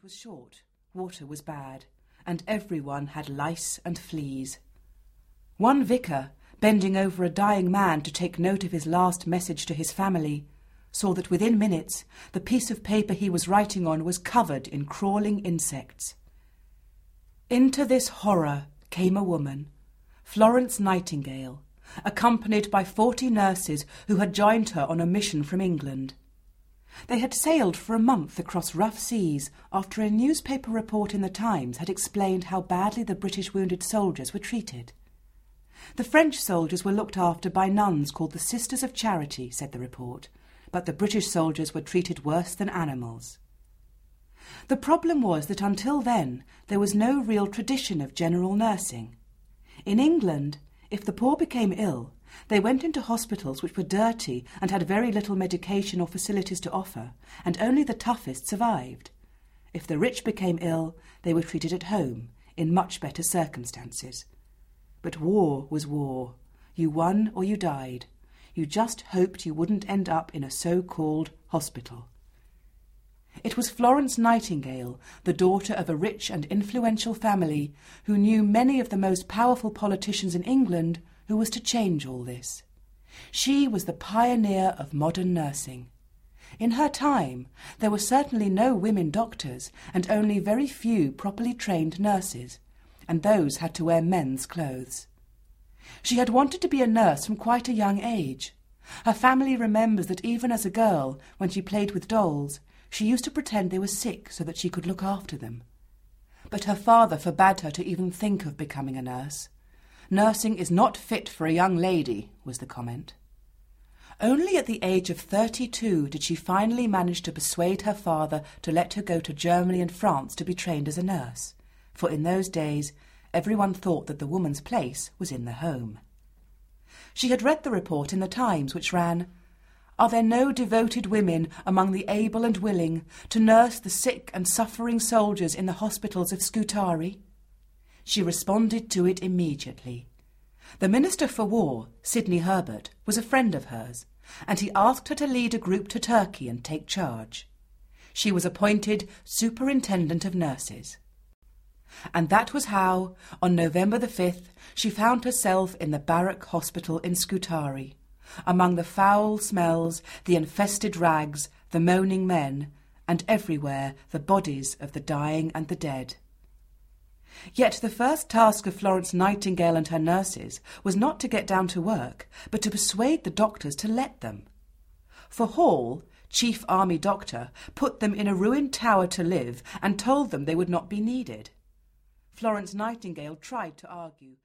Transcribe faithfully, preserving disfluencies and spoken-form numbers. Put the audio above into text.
was short, water was bad, and everyone had lice and fleas. One vicar, bending over a dying man to take note of his last message to his family, saw that within minutes the piece of paper he was writing on was covered in crawling insects. Into this horror came a woman, Florence Nightingale, accompanied by forty nurses who had joined her on a mission from England. They had sailed for a month across rough seas after a newspaper report in the Times had explained how badly the British wounded soldiers were treated. The French soldiers were looked after by nuns called the Sisters of Charity, said the report, but the British soldiers were treated worse than animals. The problem was that until then there was no real tradition of general nursing. In England, if the poor became ill, they went into hospitals which were dirty and had very little medication or facilities to offer, and only the toughest survived. If the rich became ill, they were treated at home, in much better circumstances. But war was war. You won or you died. You just hoped you wouldn't end up in a so-called hospital. It was Florence Nightingale, the daughter of a rich and influential family, who knew many of the most powerful politicians in England, who was to change all this. She was the pioneer of modern nursing. In her time, there were certainly no women doctors and only very few properly trained nurses, and those had to wear men's clothes. She had wanted to be a nurse from quite a young age. Her family remembers that even as a girl, when she played with dolls, she used to pretend they were sick so that she could look after them. But her father forbade her to even think of becoming a nurse. Nursing is not fit for a young lady, was the comment. Only at the age of thirty-two did she finally manage to persuade her father to let her go to Germany and France to be trained as a nurse, for in those days everyone thought that the woman's place was in the home. She had read the report in the Times which ran, "Are there no devoted women among the able and willing to nurse the sick and suffering soldiers in the hospitals of Scutari?" She responded to it immediately. The Minister for War, Sidney Herbert, was a friend of hers, and he asked her to lead a group to Turkey and take charge. She was appointed Superintendent of Nurses. And that was how, on November the fifth, she found herself in the barrack hospital in Scutari, among the foul smells, the infested rags, the moaning men, and everywhere the bodies of the dying and the dead. Yet the first task of Florence Nightingale and her nurses was not to get down to work, but to persuade the doctors to let them. For Hall, chief army doctor, put them in a ruined tower to live and told them they would not be needed. Florence Nightingale tried to argue.